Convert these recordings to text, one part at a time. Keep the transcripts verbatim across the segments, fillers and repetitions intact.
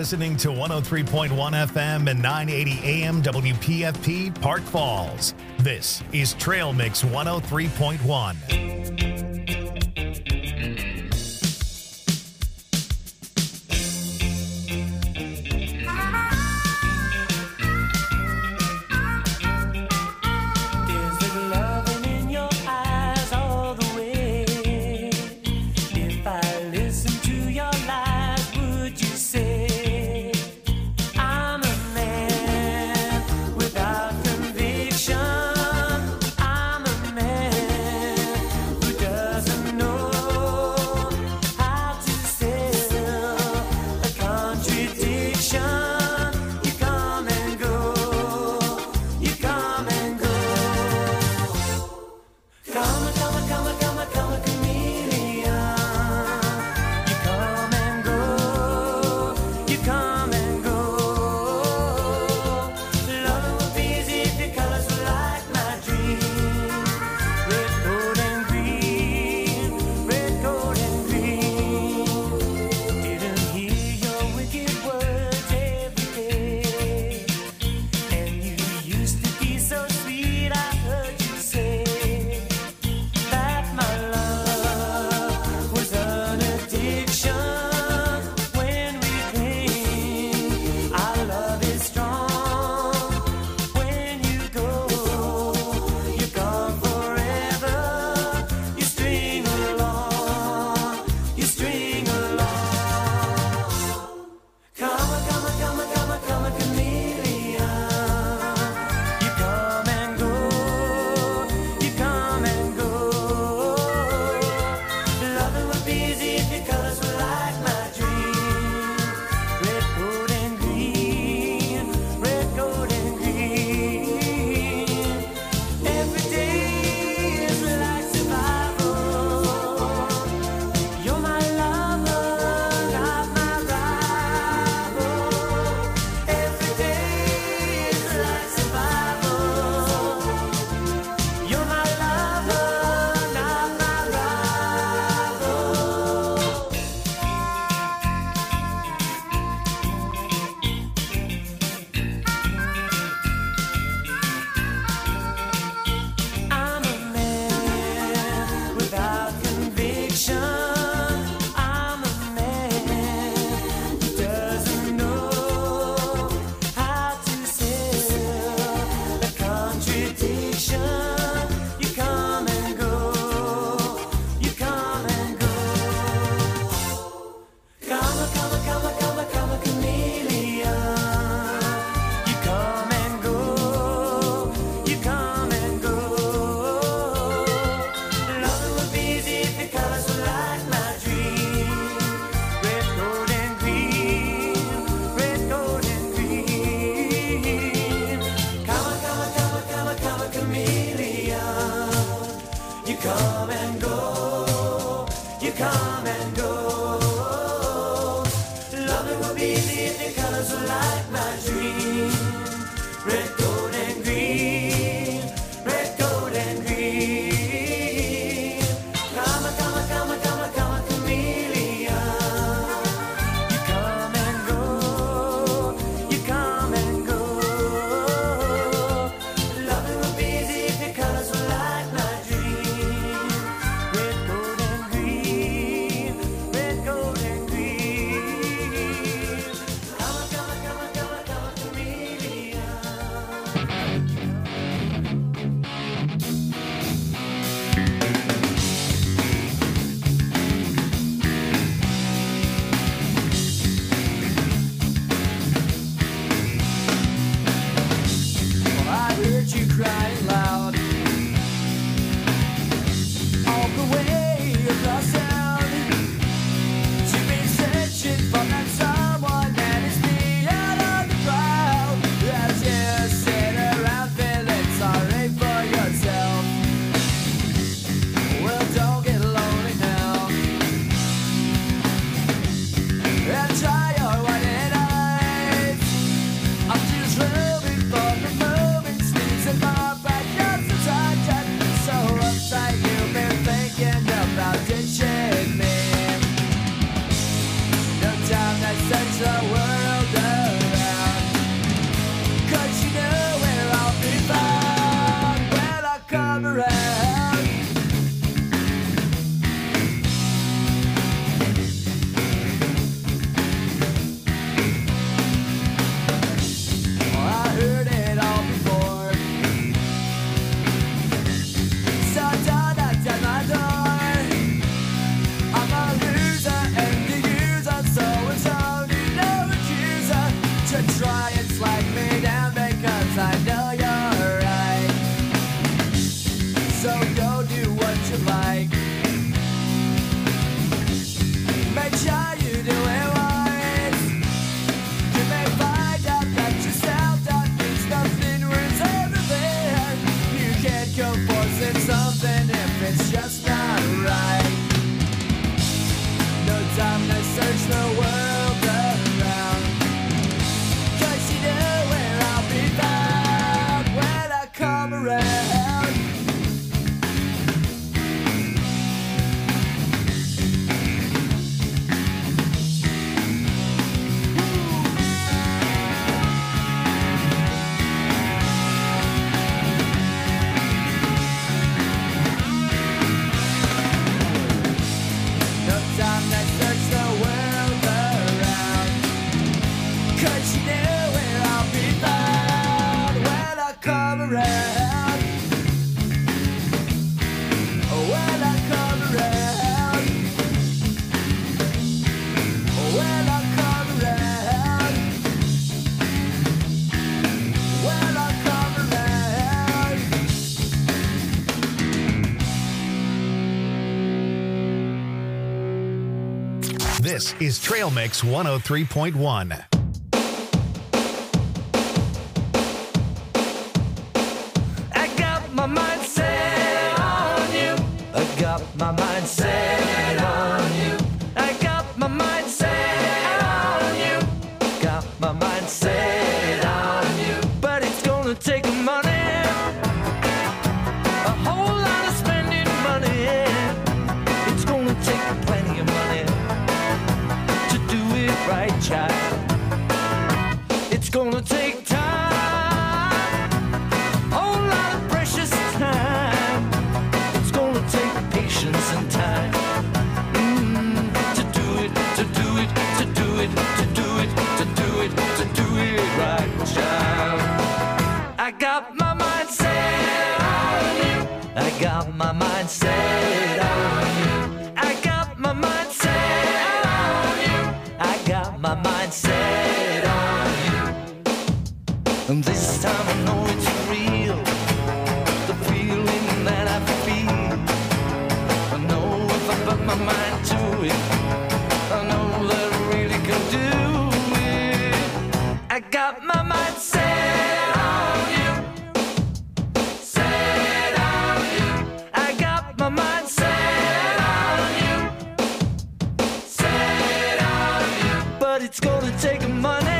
listening to one oh three point one F M and nine eighty A M W P F P Park Falls. This is Trail Mix one oh three point one. Without conviction, I'm a man who does around. When I come around. When I come around. When I come around. This is Trail Mix one oh three point one. I got my mind set on you. I got my mind set on you. I got my mind set on you. Got my mind set on you. But it's gonna take money. A whole lot of spending money. It's gonna take plenty of money to do it right, child. It's gonna take time, whole lot of precious time. It's gonna take patience and time mm, to do it, to do it, to do it, to do it, to do it, to do it right, child. I got my mind set on you. I got my mind set on you. I got my mind set on you. I got my mind set on you. And this time I know it's real. The feeling that I feel. I know if I put my mind to it, I know that I really can do it. I got my mind set on you. Set on you. I got my mind set on you. Set on you. But it's gonna take money.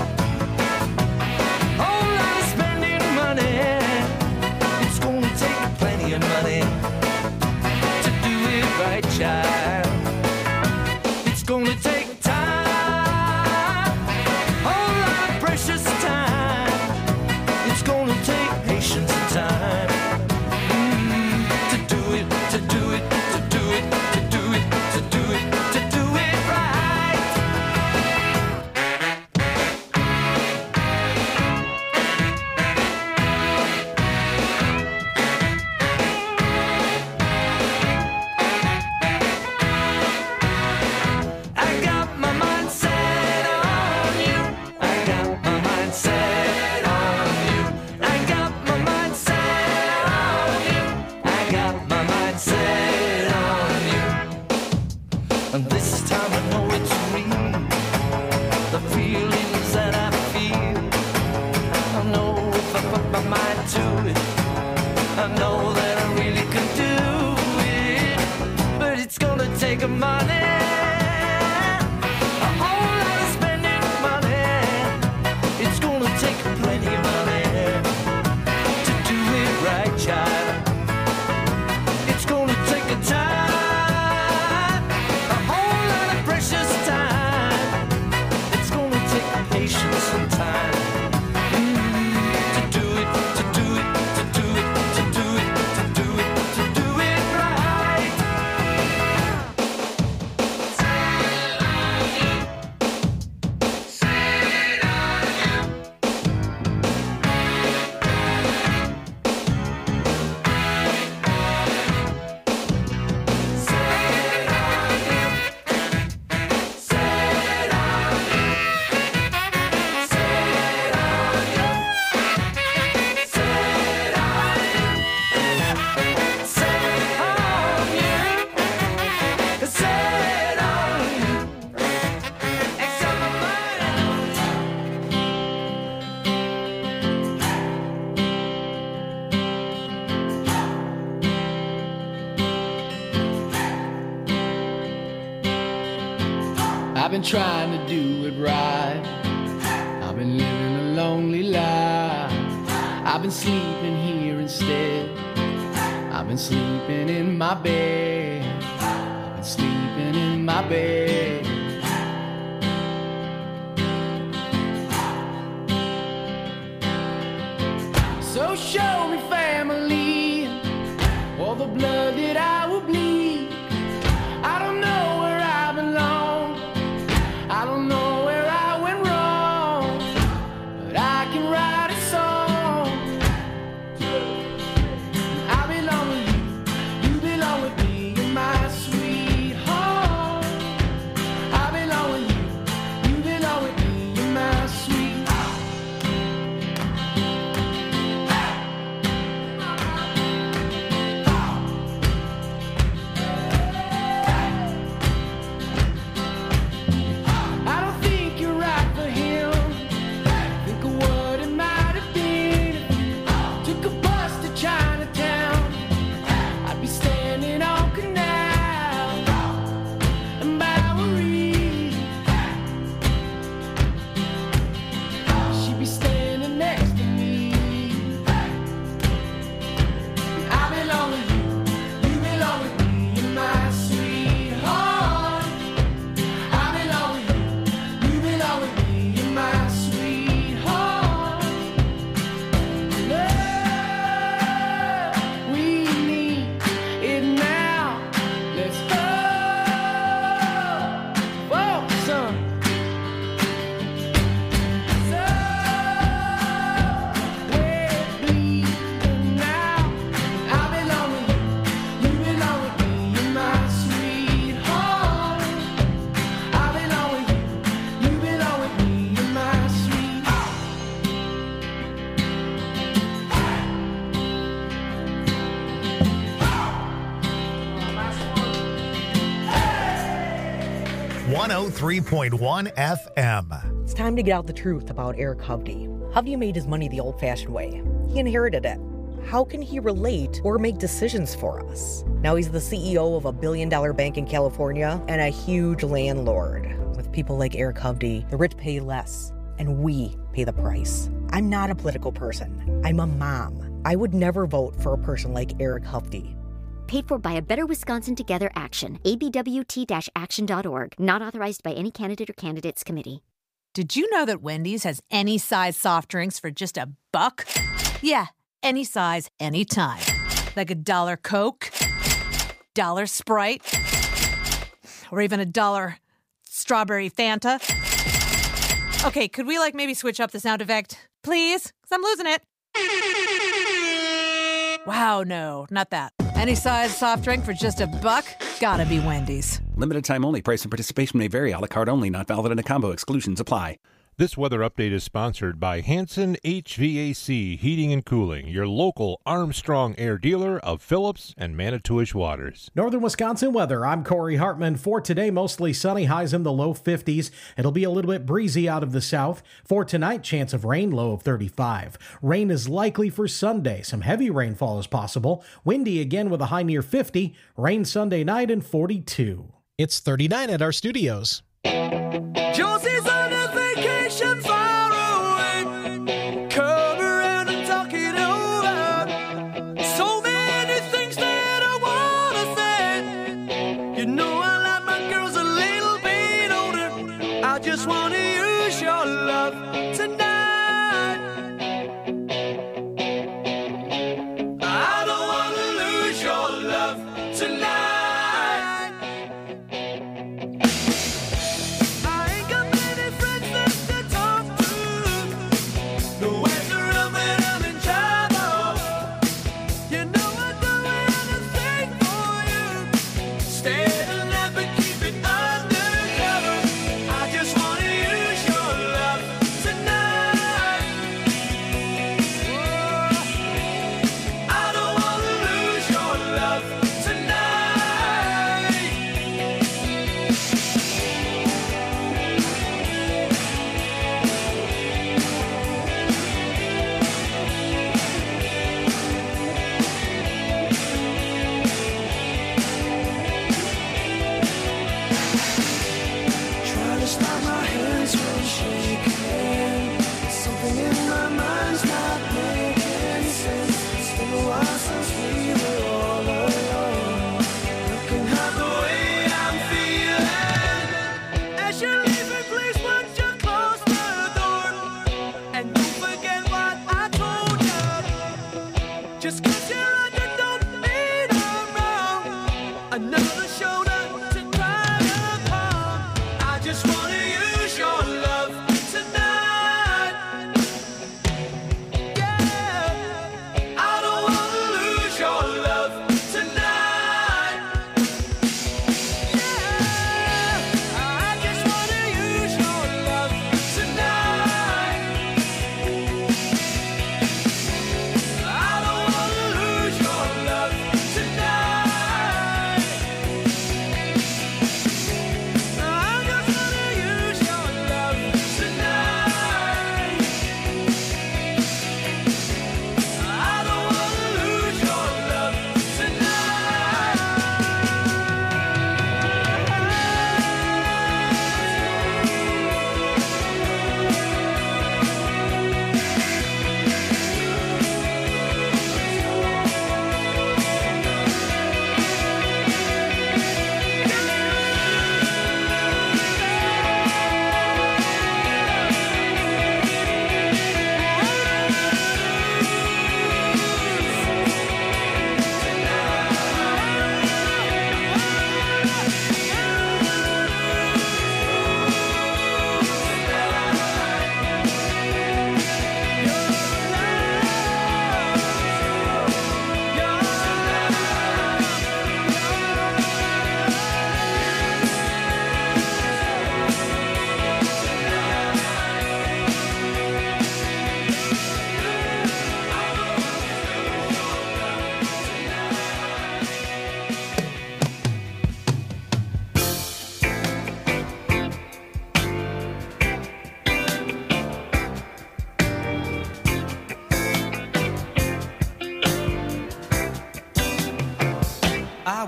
Whole lot of spending money. It's gonna take plenty of money to do it right, child. It's gonna take time, whole lot of precious time. It's gonna take patience and time mm, to do it, to do it, to do it, to do it, to do it, to do it right. I got my mind set on you. I got my mind set on you. I got my mind set on you. I got my mind set on you. And this time I know it's real. The feelings that I feel. I know if I put my mind to it, I know that I really can do it. But it's gonna take money. A whole lot of spending money. It's gonna take plenty of money to do it right, child. It's gonna take a time, a whole lot of precious time. It's gonna take patience and time mm, to do it, to do it, to do it, to do it, to do it, to do it right. I've been trying to do it right. I've been living a lonely life. I've been sleeping here instead. I've been sleeping in my bed. I've been sleeping in my bed. So show me family, all the blood that I will bleed. I don't know where I belong. I don't know where I went wrong, but I can write a song oh three point one F M. It's time to get out the truth about Eric Hovde. Hovde made his money the old-fashioned way. He inherited it. How can he relate or make decisions for us? Now he's the C E O of a billion-dollar bank in California and a huge landlord. With people like Eric Hovde, the rich pay less, and we pay the price. I'm not a political person. I'm a mom. I would never vote for a person like Eric Hovde. Paid for by a Better Wisconsin Together Action. A B W T action dot org. Not authorized by any candidate or candidates committee. Did you know that Wendy's has any size soft drinks for just a buck? Yeah, any size, anytime. Like a dollar Coke, dollar Sprite, or even a dollar strawberry Fanta. Okay, could we like maybe switch up the sound effect, please? Because I'm losing it. Wow, no, not that. Any size soft drink for just a buck? Gotta be Wendy's. Limited time only. Price and participation may vary. A la carte only. Not valid in a combo. Exclusions apply. This weather update is sponsored by Hanson H V A C Heating and Cooling, your local Armstrong Air dealer of Phillips and Manitowish Waters. Northern Wisconsin weather. I'm Corey Hartman. For today, mostly sunny, highs in the low fifties. It'll be a little bit breezy out of the south. For tonight, chance of rain, low of thirty-five. Rain is likely for Sunday. Some heavy rainfall is possible. Windy again with a high near fifty. Rain Sunday night and forty-two. It's thirty-nine at our studios. Josie's on a vacation far away. Come around and talk it over. So many things that I wanna say. You know I like my girls a little bit older. I just wanna use your love tonight. I don't wanna lose your love tonight. I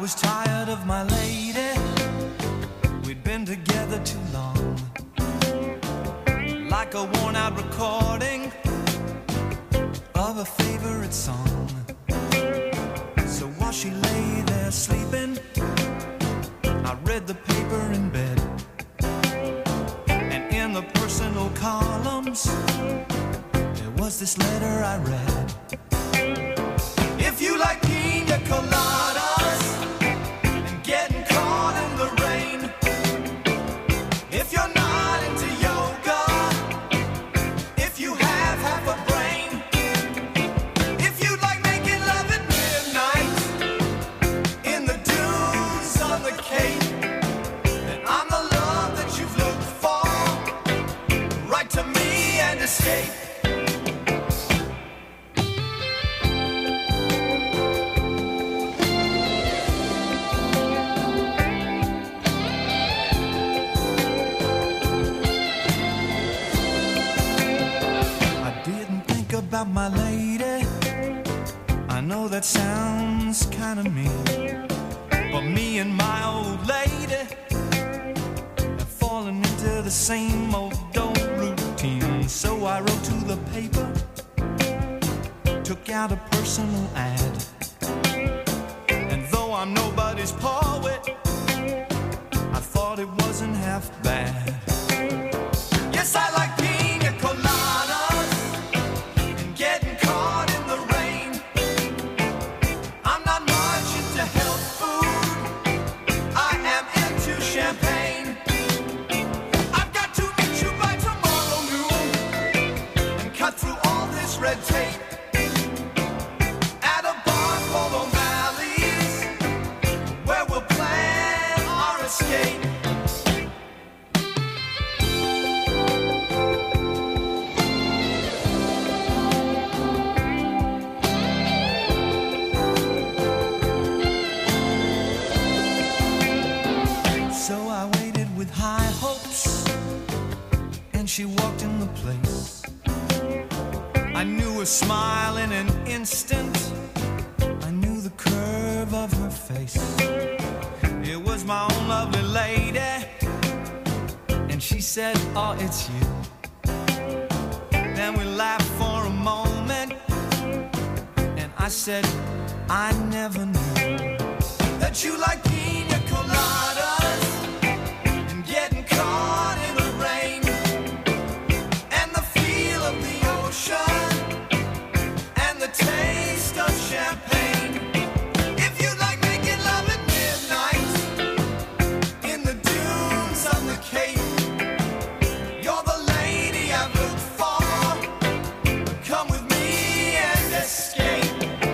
was tired of my lady. We'd been together too long, like a worn-out recording of a favorite song. So while she lay there sleeping, I read the paper in bed, and in the personal columns there was this letter I read. If you like pina coladas and getting caught in the rain, if you're not into yoga, if you have half a brain, if you like making love at midnight in the dunes on the Cape, then I'm the love that you've looked for. Write to me and escape. About my lady, I know that sounds kind of mean, but me and my old lady have fallen into the same old old routine. So I wrote to the paper, took out a personal ad, and though I'm nobody's poet, I thought it wasn't half bad. Yes, I like pina coladas. Red tape at a bar called O'Malley's, where we'll plan our escape. So I waited with high hopes, and she walked in the place. I knew her smile in an instant, I knew the curve of her face. It was my own lovely lady, and she said, oh, it's you. Then we laughed for a moment, and I said, I never knew that you like pina coladas and getting caught in the rain and the feel of the ocean, the taste of champagne. If you like making love at midnight in the dunes on the Cape, you're the lady I've looked for. Come with me and escape.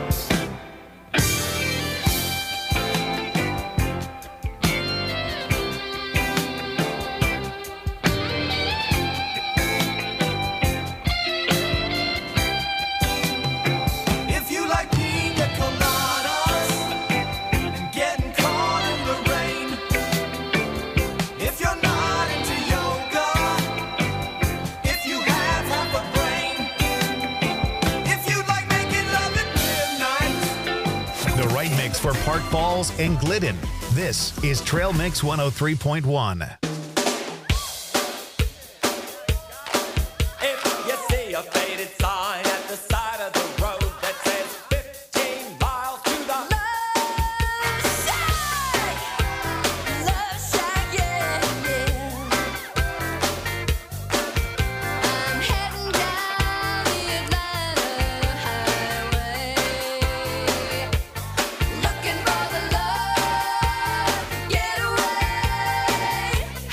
For Park Falls and Glidden, this is Trail Mix one oh three point one. If you see a faded sign at the side of the road that says fifteen miles to the Love Shack, Love Shack, yeah, yeah. I'm heading down the Atlanta highway, looking for the love getaway.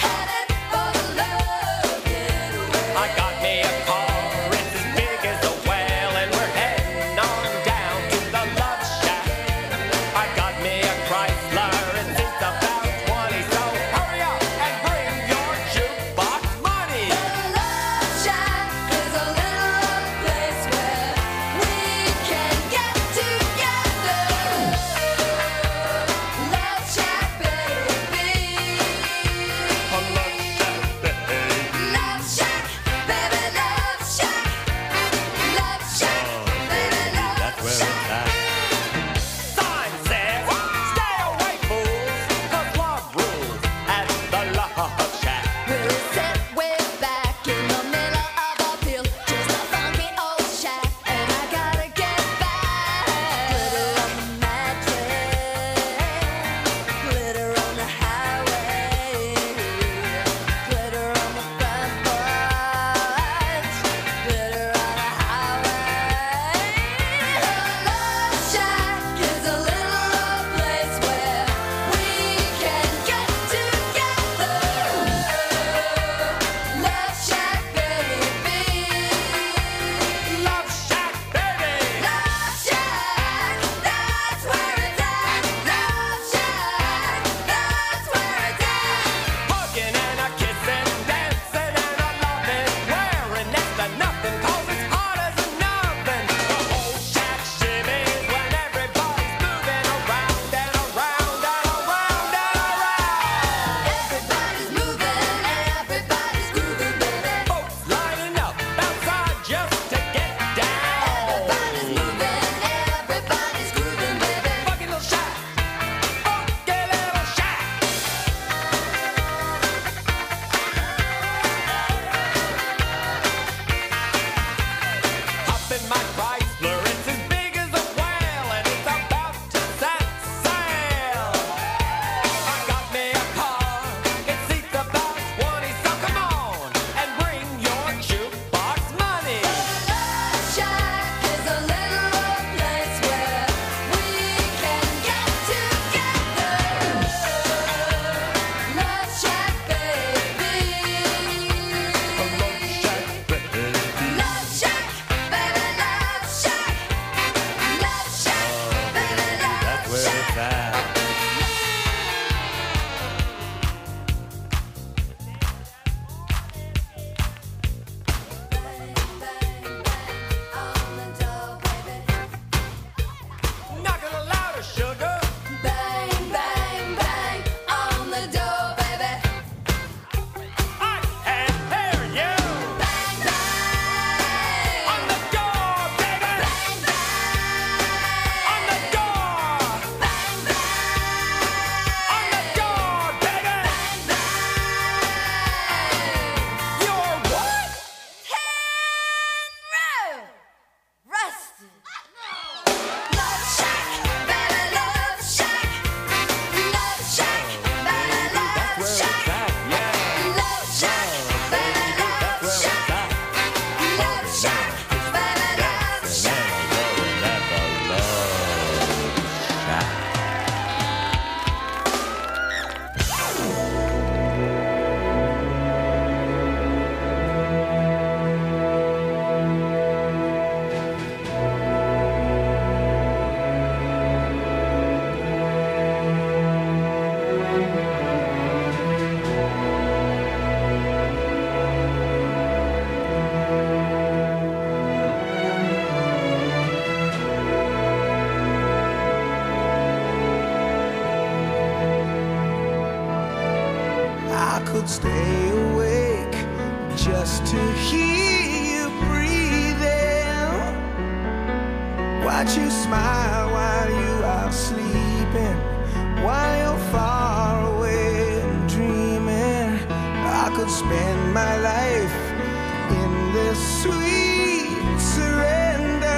could stay awake just to hear you breathing. Watch you smile while you are sleeping, while you're far away and dreaming. I could spend my life in this sweet surrender.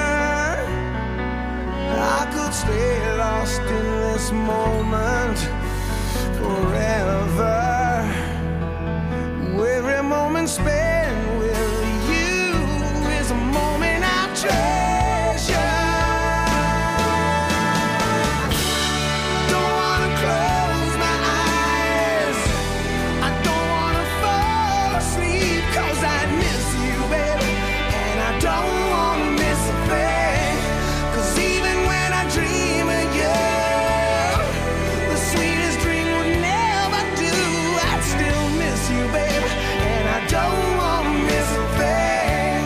I could stay lost in this moment forever. Every moment spent with you is a moment I treasure. Don't wanna close my eyes, I don't wanna fall asleep, 'cause I miss you, baby, and I don't wanna miss a thing. 'Cause even when I dream of you, the sweetest dream would never do. I'd still miss you, baby, and I don't wanna miss a thing.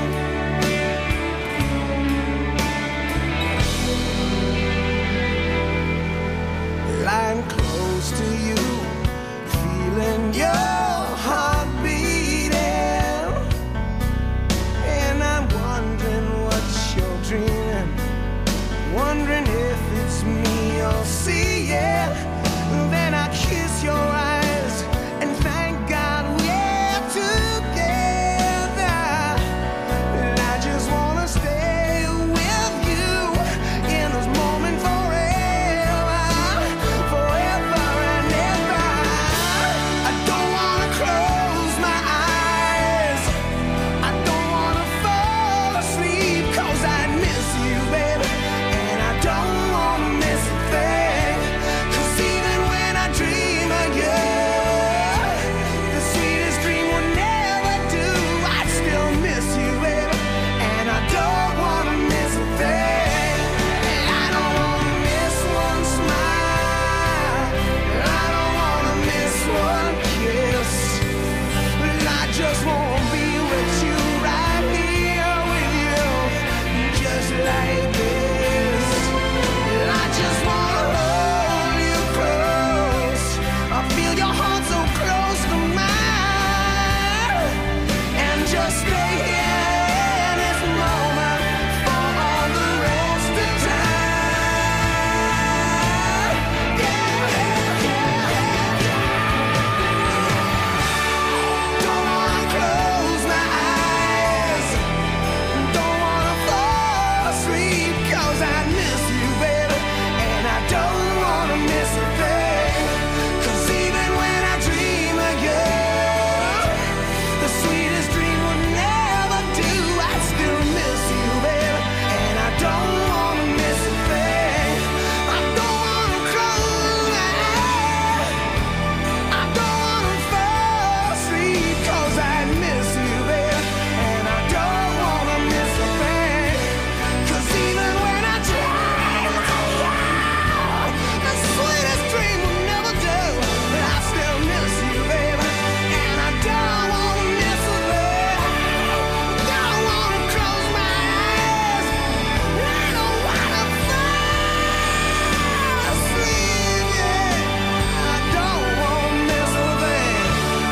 Lying close to you, feeling your heart beating, and I'm wondering what you're dreaming, wondering if it's me you're seeing. Then I kiss your eyes and thank God we're together. And I just wanna stay with you in this moment forever, forever and ever. I don't wanna close my eyes, I don't wanna fall asleep, 'cause I miss you, baby, and I don't wanna miss a thing. 'Cause even when I dream of you, the sweetest dream would never do. I'd still miss you, baby, and I don't wanna miss a thing. And I don't wanna miss one smile, I don't wanna miss one kiss. And I just wanna be with you, right here with you, just like this. And I just wanna hold you close, I feel your heart so close to mine, and just stay here in this moment for all the rest of time. Yeah, yeah, yeah, yeah. Don't wanna close my eyes, don't wanna fall asleep, 'cause I miss you, baby, and I don't wanna miss a thing. 'Cause even when I dream of you, the sweetest dream would never do. I still miss you, baby, and I don't wanna miss a thing. I don't wanna close my eyes, I don't wanna fall asleep, 'cause I miss you, baby, and I don't wanna miss a thing. 'Cause even when I dream of you, the sweetest dream will never do. But I still miss you, baby, and I don't wanna miss a thing. Don't wanna close my eyes, I don't wanna fall asleep, yeah. I don't wanna miss a thing.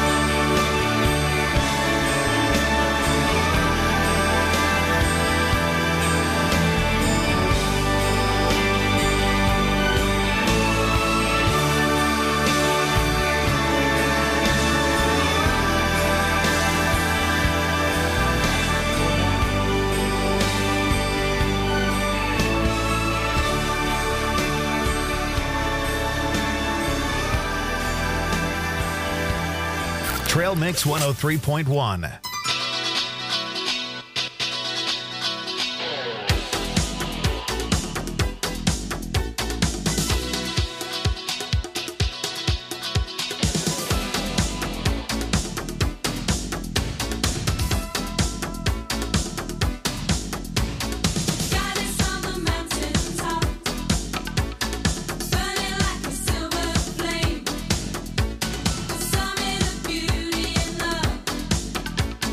Trail Mix one oh three point one. Summit of beauty and love.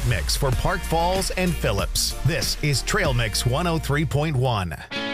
mix for Park Falls and Phillips. This is Trail Mix one oh three point one.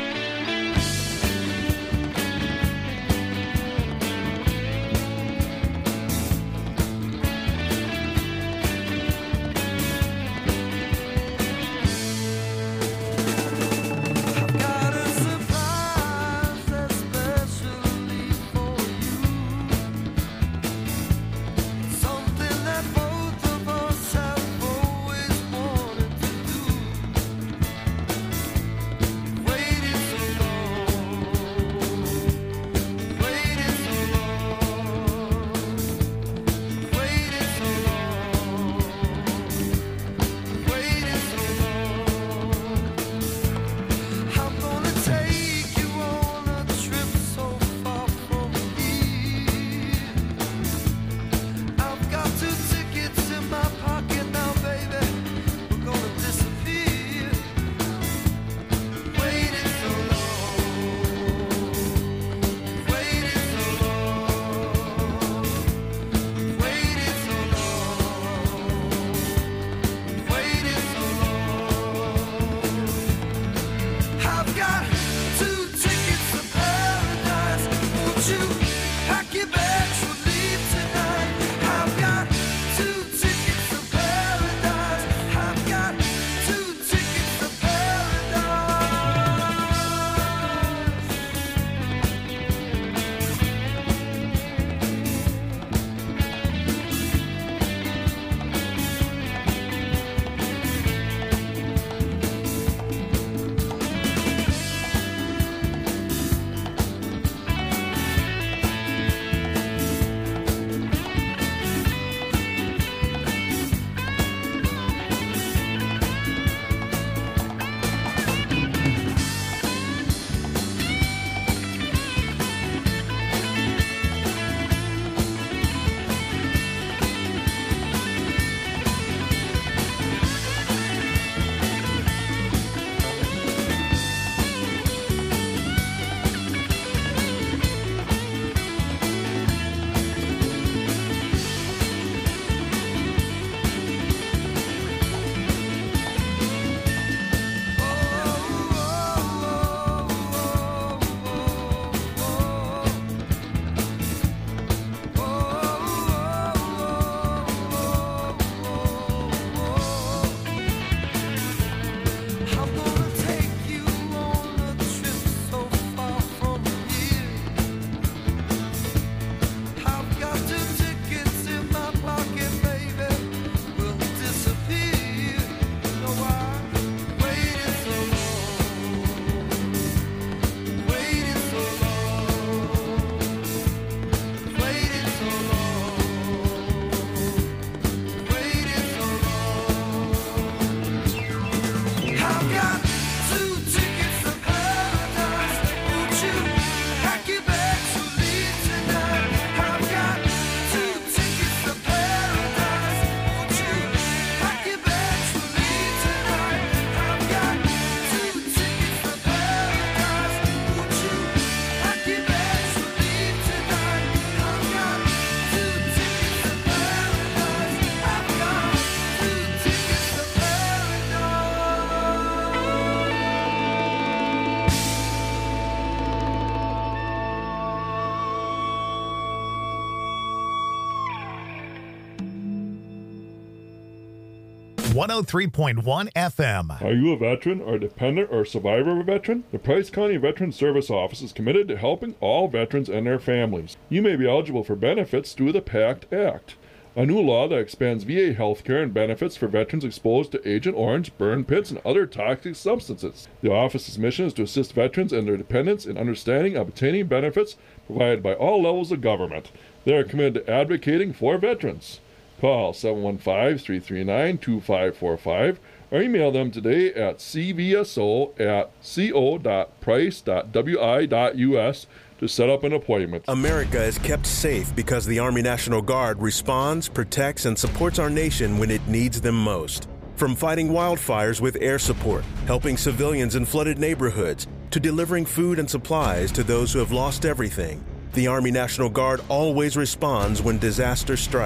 one oh three point one F M. Are you a veteran or a dependent or survivor of a veteran? The Price County Veteran Service Office is committed to helping all veterans and their families. You may be eligible for benefits through the PACT Act, a new law that expands V A health care and benefits for veterans exposed to Agent Orange, burn pits, and other toxic substances. The office's mission is to assist veterans and their dependents in understanding and obtaining benefits provided by all levels of government. They are committed to advocating for veterans. Call seven one five, three three nine, two five four five or email them today at c v s o at co dot price dot w i dot u s to set up an appointment. America is kept safe because the Army National Guard responds, protects, and supports our nation when it needs them most. From fighting wildfires with air support, helping civilians in flooded neighborhoods, to delivering food and supplies to those who have lost everything, the Army National Guard always responds when disaster strikes.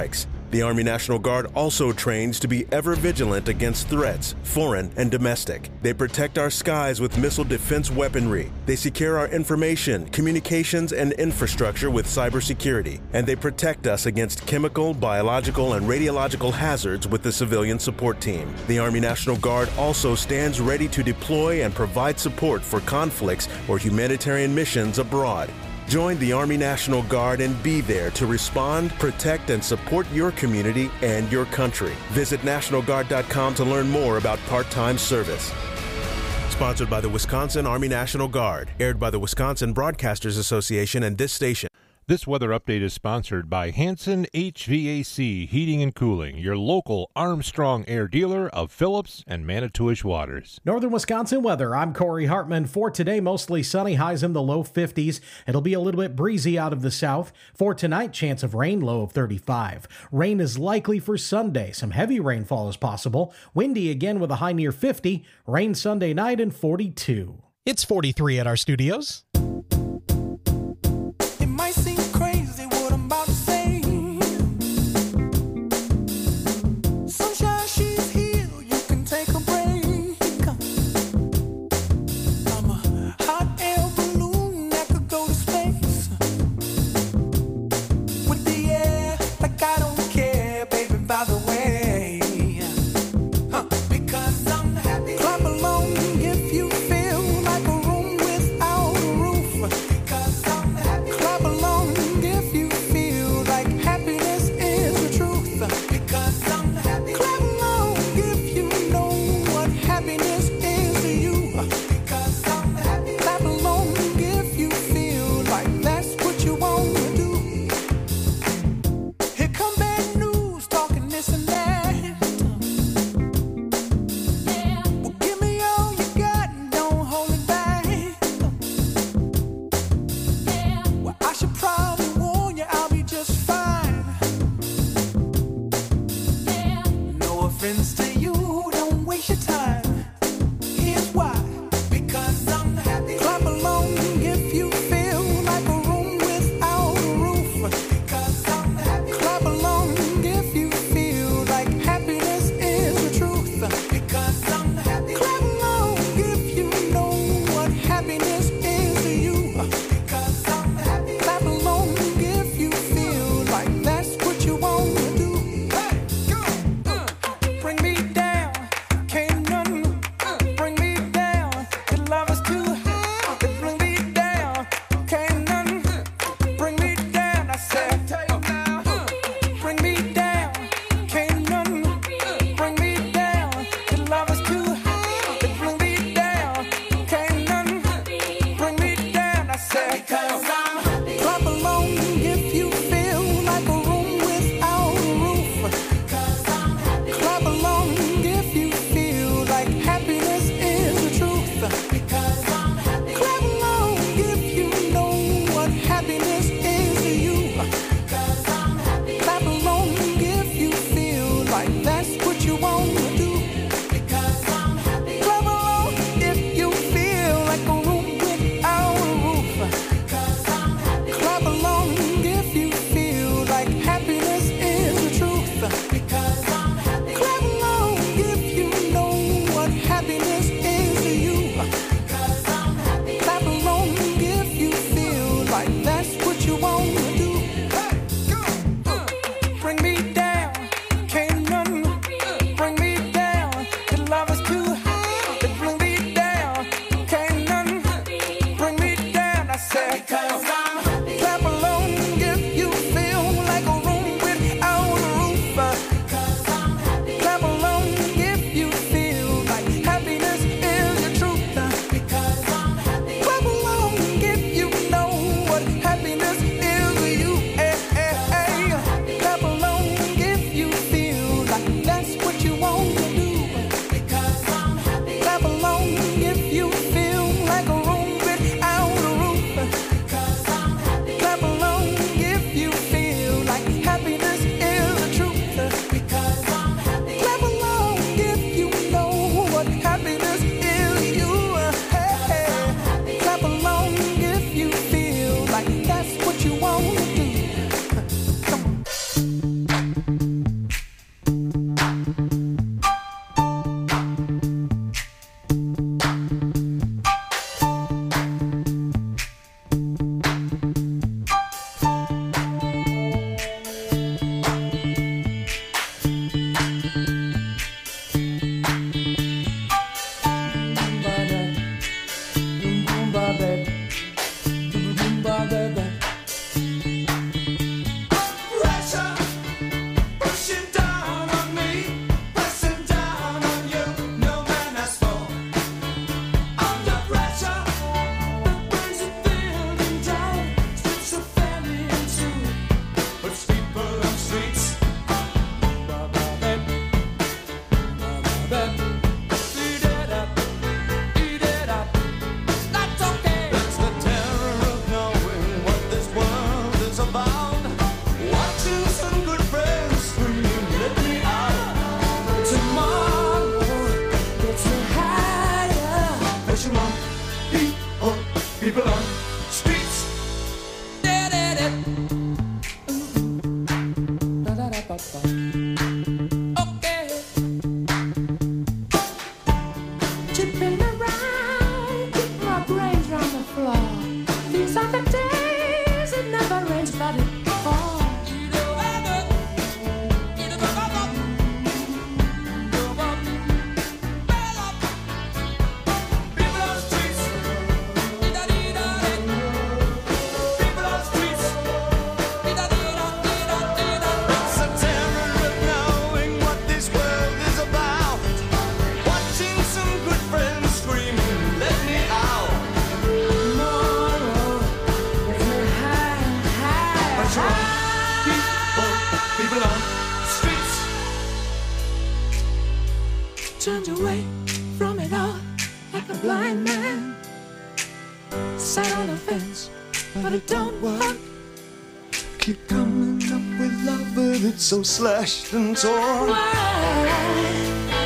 The Army National Guard also trains to be ever vigilant against threats, foreign and domestic. They protect our skies with missile defense weaponry. They secure our information, communications, and infrastructure with cybersecurity. And they protect us against chemical, biological, and radiological hazards with the civilian support team. The Army National Guard also stands ready to deploy and provide support for conflicts or humanitarian missions abroad. Join the Army National Guard and be there to respond, protect, and support your community and your country. Visit National Guard dot com to learn more about part-time service. Sponsored by the Wisconsin Army National Guard. Aired by the Wisconsin Broadcasters Association and this station. This weather update is sponsored by Hanson H V A C Heating and Cooling, your local Armstrong Air dealer of Phillips and Manitowish Waters. Northern Wisconsin weather. I'm Corey Hartman. For today, mostly sunny, highs in the low fifties. It'll be a little bit breezy out of the south. For tonight, chance of rain, low of thirty-five. Rain is likely for Sunday. Some heavy rainfall is possible. Windy again with a high near fifty. Rain Sunday night and forty-two. It's forty-three at our studios. Clap along if you feel like a room without a roof. a blind man sat on a fence, but it don't work. Keep coming up with love, but it's so slashed and torn. Why?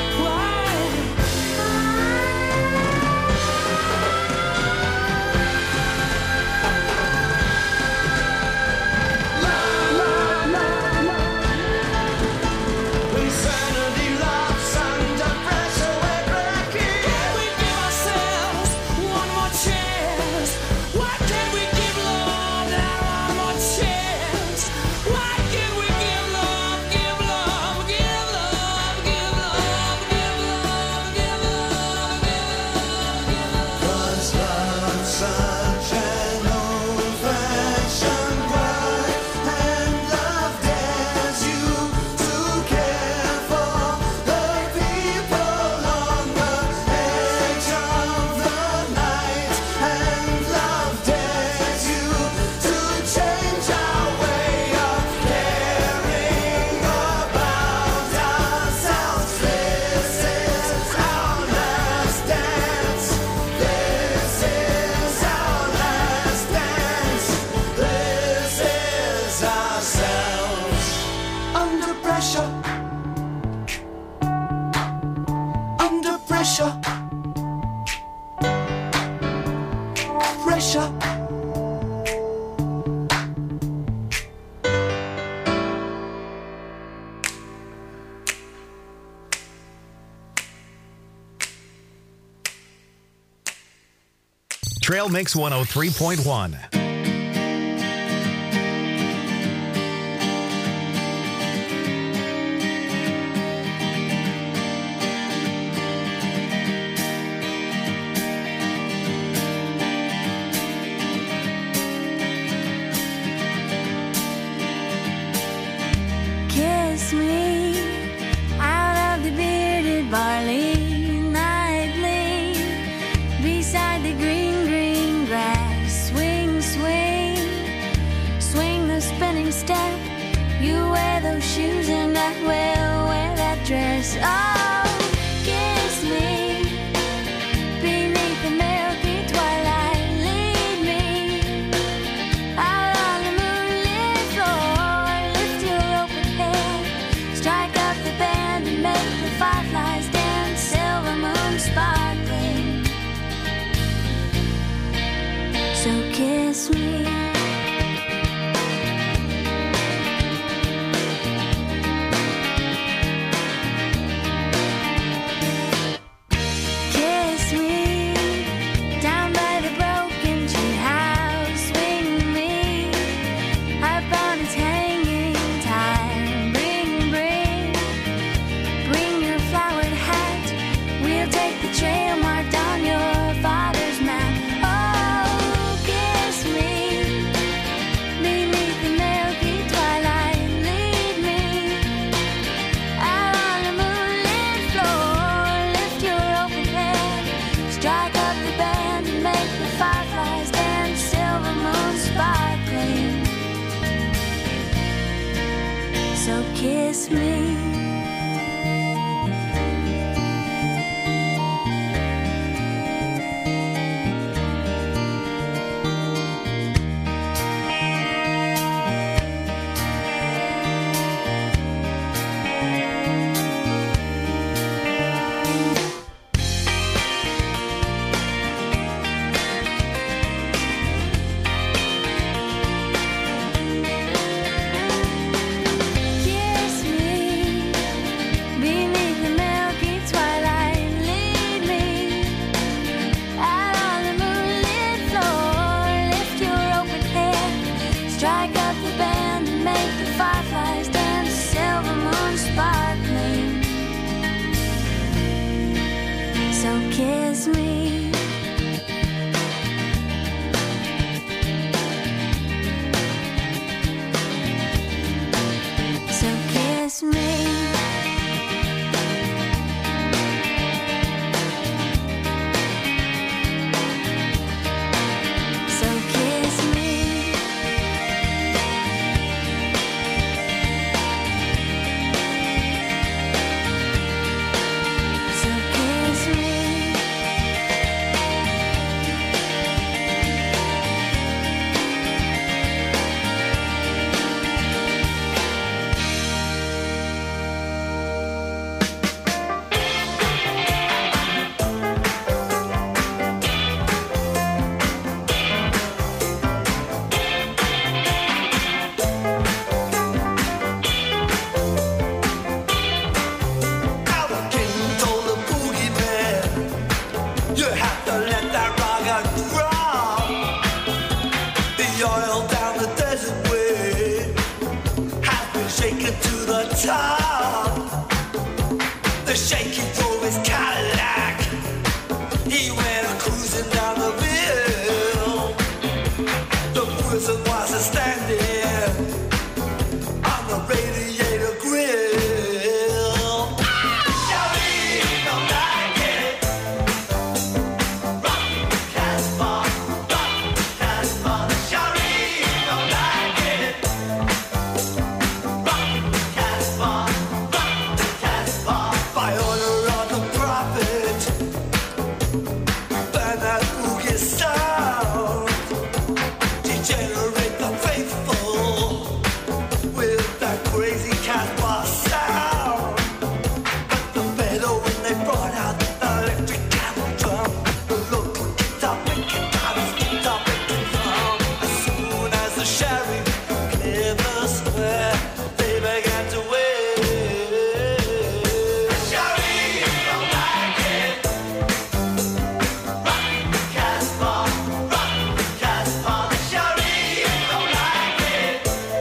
Trail Mix one oh three point one. Kiss me out of the bearded barley nightly beside the green, green grass. Swing, swing, swing the spinning step. You wear those shoes and I will wear that dress. Oh, kiss me beneath the milky twilight. Lead me out on the moonlit floor. Lift your open head, strike up the band and make the fireflies dance. Silver moon sparkling. So kiss me. Kiss me down by the broken tree house. Swing me up on its hanging time. Bring, bring, bring your flowered hat. We'll take the trail marked on your father's map. Oh, kiss me beneath the milky twilight. Lead me out on the moonlit floor. Lift your open head, strike up the band and make the fireflies dance. Silver moon sparkling. So kiss me. Kiss me beneath the milky twilight. Lead me out on the moonlit floor. Lift your open head, strike up the band and make the fireflies dance. Silver moon sparkling. So kiss me. So kiss me. So kiss me. So kiss me. He went cruising down the bill. The person was standing on the radiator grill. Shawty don't like it. Rock Casbah, rock Casbah. Shawty don't like it. Rock Casbah, rock Casbah. By order of the prophet, burn that boogie sound. Degenerate the faithful with that crazy Casbah sound. But the better when they brought out the electric cattle drum, the local guitar picking guitars, guitar picking drum. As soon as the sheriff cleared the square, they began to wave. Sheriff don't like it. Rock Casbah, rock Casbah. Sheriff don't like it.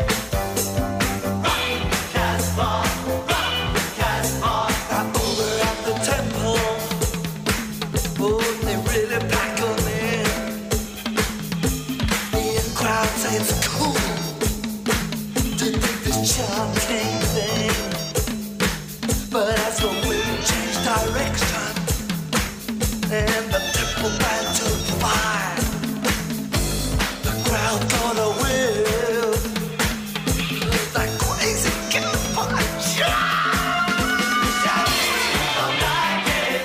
Rock Casbah, rock Casbah. Now over at the temple, oh, they really pack 'em in. The in-crowd say it's cool to think this chanting thing. But as the wind changed direction and the temple began to fire, the crowd got a whiff of that crazy Casbah chant. Shawty don't like it.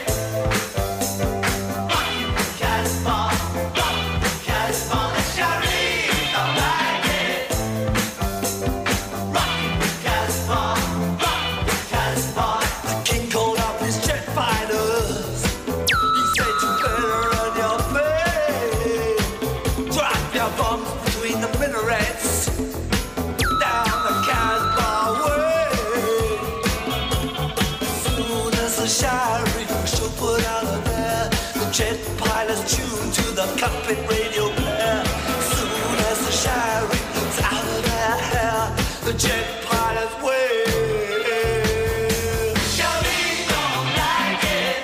Rock Casbah, rock Casbah. Shawty don't like it. Rock Casbah, rock Casbah. The king called up his jet fighters. He said you better run your face. Drop your bombs between the minarets. Down the Casbah way. As soon as the sheriff should put out of there, the jet pilots tuned to the cockpit radio player. As soon as the sheriff's out of their hair, the jet pilots wave. Shawty don't like it.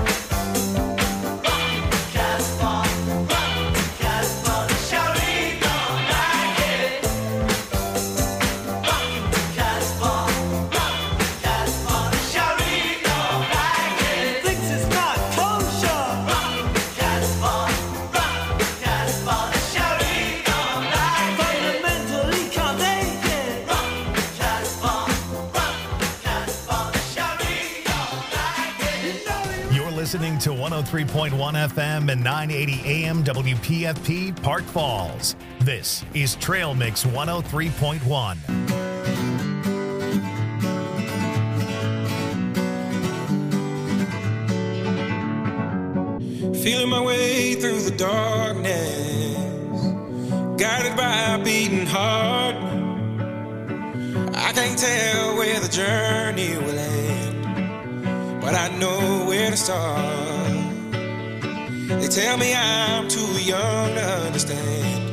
Rock Casbah, rock Casbah. Shawty don't like it. Rock Casbah, rock Casbah. Shawty don't like it. Thinks it's not kosher. Rock Casbah, rock Casbah. Shawty don't like it. Fundamentally can't take it. Rock Casbah, rock Casbah. Shawty don't like it. You know he You're listening to one oh three point one F M and nine eighty A M W P F P Park Falls. This is Trail Mix one oh three point one. Feeling my way through the darkness, guided by a beating heart. I can't tell where the journey will end, but I know where to start. They tell me I'm too young to understand,